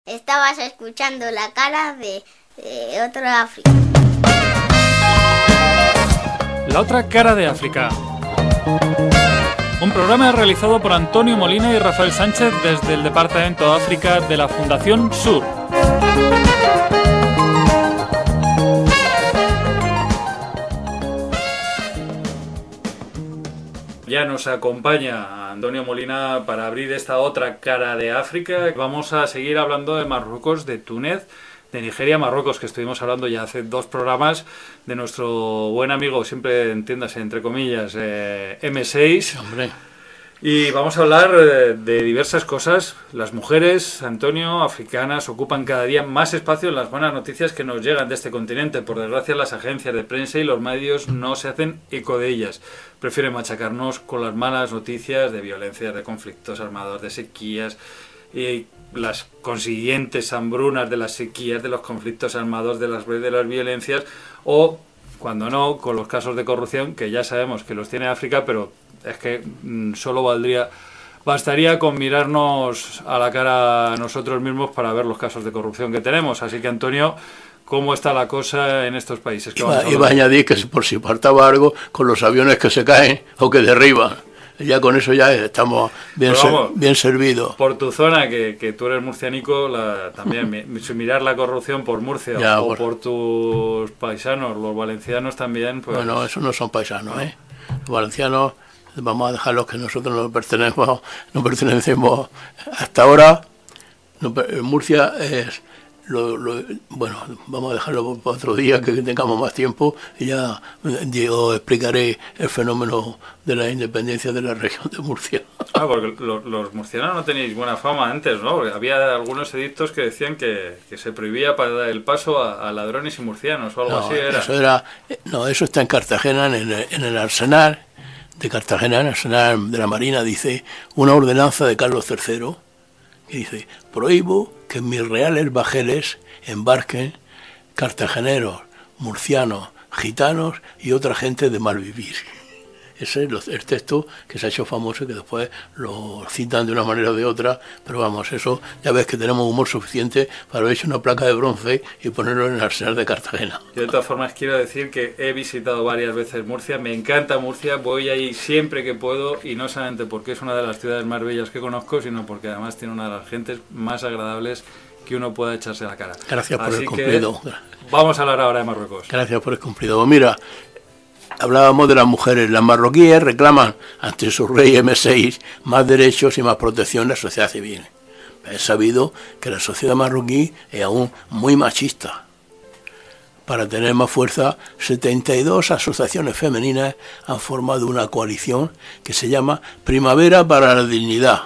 Estabas escuchando La Cara de Otro África. La Otra Cara de África. Un programa realizado por Antonio Molina y Rafael Sánchez desde el Departamento de África de la Fundación Sur. Ya nos acompaña Antonio Molina para abrir esta otra cara de África. Vamos a seguir hablando de Marruecos, de Túnez, de Nigeria, Marruecos, que estuvimos hablando ya hace 2 programas, de nuestro buen amigo, siempre entiéndase entre comillas, M6. Hombre. Y vamos a hablar de diversas cosas. Las mujeres, Antonio, africanas, ocupan cada día más espacio en las buenas noticias que nos llegan de este continente. Por desgracia, las agencias de prensa y los medios no se hacen eco de ellas. Prefieren machacarnos con las malas noticias de violencia, de conflictos armados, de sequías y las consiguientes hambrunas de las sequías, de los conflictos armados, de las violencias, o, cuando no, con los casos de corrupción, que ya sabemos que los tiene África, pero es que solo bastaría con mirarnos a la cara a nosotros mismos para ver los casos de corrupción que tenemos. Así que, Antonio, ¿cómo está la cosa en estos países? Iba a añadir que por si faltaba algo, con los aviones que se caen o que derriban. Ya con eso ya estamos bien servidos. Por tu zona, que tú eres murcianico, también mirar la corrupción por Murcia ya, por tus paisanos, los valencianos también. Pues... Bueno, esos no son paisanos, ¿eh? Los valencianos, vamos a dejarlos que nosotros no pertenecemos hasta ahora. Murcia es... bueno, vamos a dejarlo para otro día, que tengamos más tiempo, y ya yo explicaré el fenómeno de la independencia de la región de Murcia. Porque los murcianos no teníais buena fama antes, ¿no? Porque había algunos edictos que decían que se prohibía para dar el paso a ladrones y murcianos o algo así. Eso está en Cartagena, en el arsenal de Cartagena, en el arsenal de la Marina, dice una ordenanza de Carlos III, que dice: prohíbo que en mis reales bajeles embarquen cartageneros, murcianos, gitanos y otra gente de mal vivir. Ese es el texto que se ha hecho famoso y que después lo citan de una manera o de otra, pero vamos, eso ya ves que tenemos humor suficiente para haber hecho una placa de bronce y ponerlo en el arsenal de Cartagena. Yo de todas formas quiero decir que he visitado varias veces Murcia, me encanta Murcia, voy ahí siempre que puedo, y no solamente porque es una de las ciudades más bellas que conozco, sino porque además tiene una de las gentes más agradables que uno pueda echarse a la cara. Gracias por el cumplido. Vamos a hablar ahora de Marruecos. Gracias por el cumplido. Mira, hablábamos de las mujeres. Las marroquíes reclaman ante su rey M6 más derechos y más protección de la sociedad civil. Es sabido que la sociedad marroquí es aún muy machista. Para tener más fuerza, 72 asociaciones femeninas han formado una coalición que se llama Primavera para la Dignidad.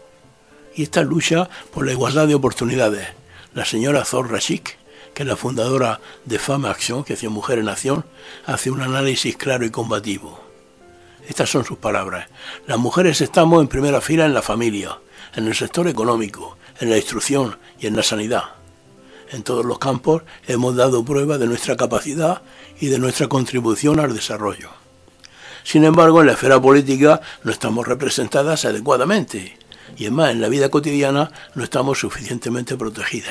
Y esta lucha por la igualdad de oportunidades. La señora Zor Rashik, que es la fundadora de Femme Action, que es Mujer en Acción, hace un análisis claro y combativo. Estas son sus palabras: las mujeres estamos en primera fila en la familia, en el sector económico, en la instrucción y en la sanidad. En todos los campos hemos dado prueba de nuestra capacidad y de nuestra contribución al desarrollo. Sin embargo, en la esfera política no estamos representadas adecuadamente, y es más, en la vida cotidiana no estamos suficientemente protegidas.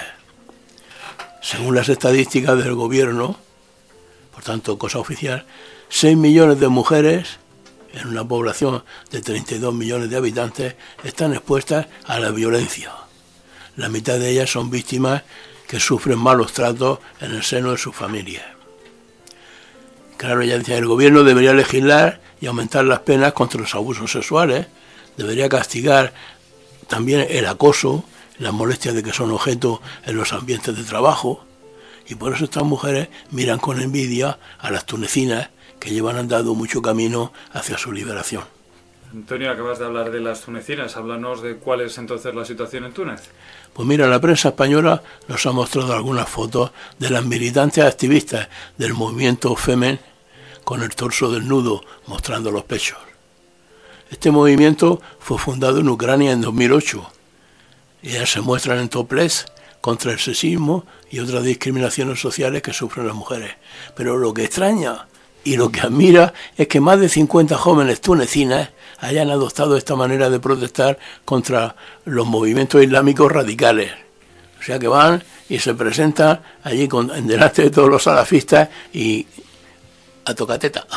Según las estadísticas del gobierno, por tanto, cosa oficial, 6 millones de mujeres en una población de 32 millones de habitantes están expuestas a la violencia. La mitad de ellas son víctimas que sufren malos tratos en el seno de sus familias. Claro, ya decía, el gobierno debería legislar y aumentar las penas contra los abusos sexuales, debería castigar también el acoso, las molestias de que son objeto en los ambientes de trabajo, y por eso estas mujeres miran con envidia a las tunecinas que llevan andando mucho camino hacia su liberación. Antonio, acabas de hablar de las tunecinas, háblanos de cuál es entonces la situación en Túnez. Pues mira, la prensa española nos ha mostrado algunas fotos de las militantes activistas del movimiento Femen con el torso desnudo mostrando los pechos. Este movimiento fue fundado en Ucrania en 2008. Ellas se muestran en topless contra el sexismo y otras discriminaciones sociales que sufren las mujeres. Pero lo que extraña y lo que admira es que más de 50 jóvenes tunecinas hayan adoptado esta manera de protestar contra los movimientos islámicos radicales. sea que van y se presentan allí en delante de todos los salafistas y a tocateta.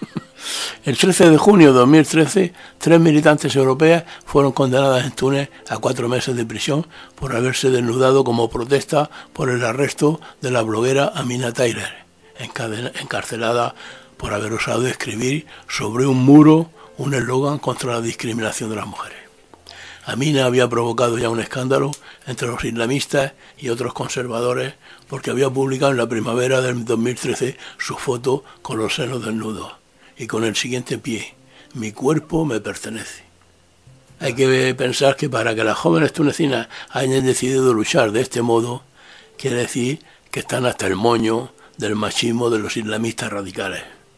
El 13 de junio de 2013, 3 militantes europeas fueron condenadas en Túnez a 4 meses de prisión por haberse desnudado como protesta por el arresto de la bloguera Amina Taylor, encarcelada por haber osado escribir sobre un muro un eslogan contra la discriminación de las mujeres. Amina había provocado ya un escándalo entre los islamistas y otros conservadores porque había publicado en la primavera del 2013 su foto con los senos desnudos y con el siguiente pie: mi cuerpo me pertenece. Hay que pensar que para que las jóvenes tunecinas hayan decidido luchar de este modo, quiere decir que están hasta el moño del machismo de los islamistas radicales.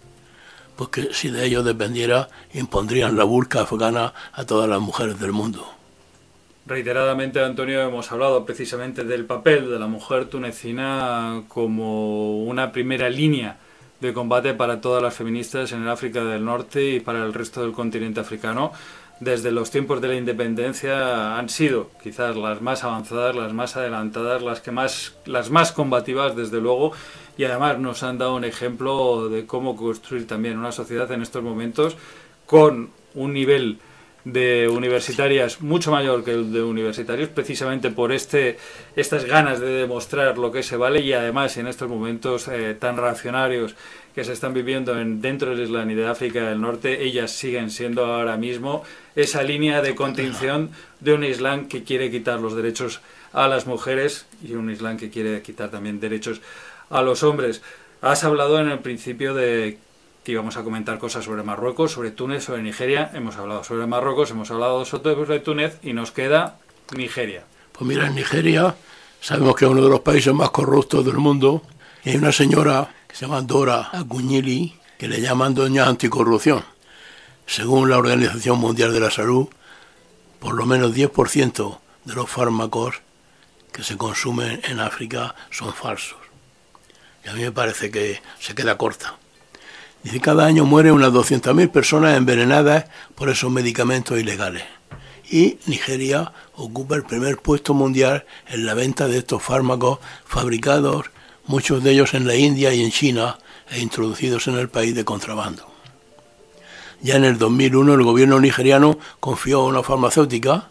Porque si de ellos dependiera, impondrían la burka afgana a todas las mujeres del mundo. Reiteradamente, Antonio, hemos hablado precisamente del papel de la mujer tunecina como una primera línea de combate para todas las feministas en el África del Norte y para el resto del continente africano. Desde los tiempos de la independencia han sido quizás las más avanzadas, las más adelantadas, las más combativas, desde luego, y además nos han dado un ejemplo de cómo construir también una sociedad en estos momentos con un nivel de universitarias mucho mayor que el de universitarios, precisamente por estas ganas de demostrar lo que se vale, y además en estos momentos tan reaccionarios que se están viviendo dentro del Islam y de África del Norte, ellas siguen siendo ahora mismo esa línea de contención de un Islam que quiere quitar los derechos a las mujeres y un Islam que quiere quitar también derechos a los hombres. Has hablado en el principio de que íbamos a comentar cosas sobre Marruecos, sobre Túnez, sobre Nigeria. Hemos hablado sobre Marruecos, hemos hablado sobre Túnez y nos queda Nigeria. Pues mira, en Nigeria sabemos que es uno de los países más corruptos del mundo y hay una señora que se llama Dora Akunyili que le llaman Doña Anticorrupción. Según la Organización Mundial de la Salud, por lo menos 10% de los fármacos que se consumen en África son falsos. Y a mí me parece que se queda corta. Dice que cada año mueren unas 200.000 personas envenenadas por esos medicamentos ilegales. Y Nigeria ocupa el primer puesto mundial en la venta de estos fármacos fabricados, muchos de ellos en la India y en China, e introducidos en el país de contrabando. Ya en el 2001 el gobierno nigeriano confió a una farmacéutica,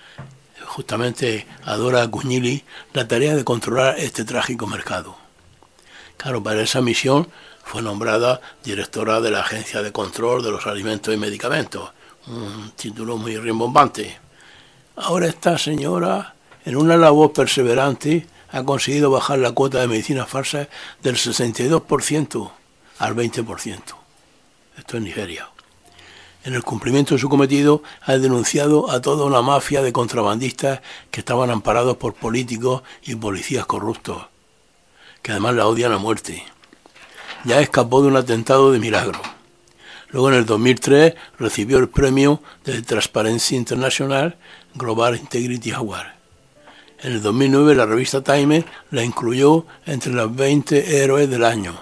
justamente a Dora Akunyili, la tarea de controlar este trágico mercado. Claro, para esa misión fue nombrada directora de la Agencia de Control de los Alimentos y Medicamentos, un título muy rimbombante. Ahora esta señora, en una labor perseverante, ha conseguido bajar la cuota de medicinas falsas del 62% al 20%. Esto es Nigeria. En el cumplimiento de su cometido, ha denunciado a toda una mafia de contrabandistas que estaban amparados por políticos y policías corruptos, que además la odian a muerte. Ya escapó de un atentado de milagro. Luego, en el 2003, recibió el premio de Transparency International Global Integrity Award. En el 2009, la revista Time la incluyó entre los 20 héroes del año.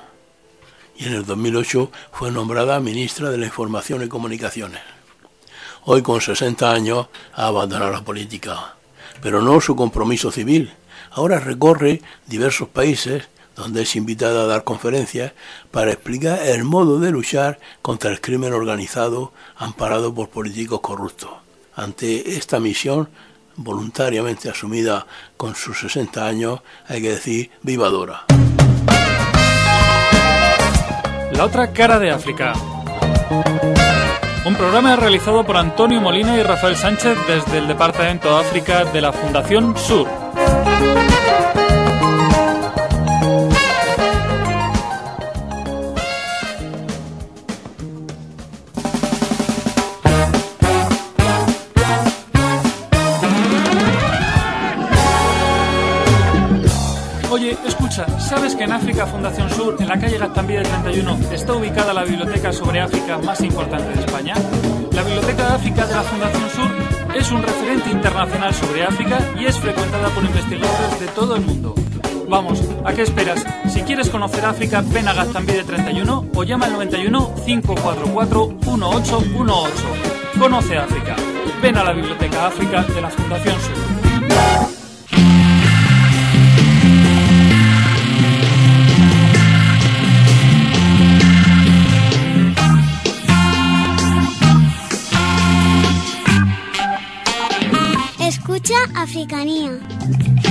Y en el 2008 fue nombrada ministra de la Información y Comunicaciones. Hoy, con 60 años, ha abandonado la política, pero no su compromiso civil. Ahora recorre diversos países donde es invitada a dar conferencias para explicar el modo de luchar contra el crimen organizado amparado por políticos corruptos. Ante esta misión, voluntariamente asumida con sus 60 años, hay que decir ¡viva Dora! La otra cara de África. Un programa realizado por Antonio Molina y Rafael Sánchez desde el Departamento de África de la Fundación Sur. Oye, escucha, ¿sabes que en África Fundación Sur, en la calle Gaztambide 31, está ubicada la biblioteca sobre África más importante de España? La Biblioteca de África de la Fundación Sur es un referente internacional sobre África y es frecuentada por investigadores de todo el mundo. Vamos, ¿a qué esperas? Si quieres conocer África, ven a Gaztambide 31 o llama al 91 544 1818. Conoce África. Ven a la Biblioteca África de la Fundación Sur. Escucha Africanía.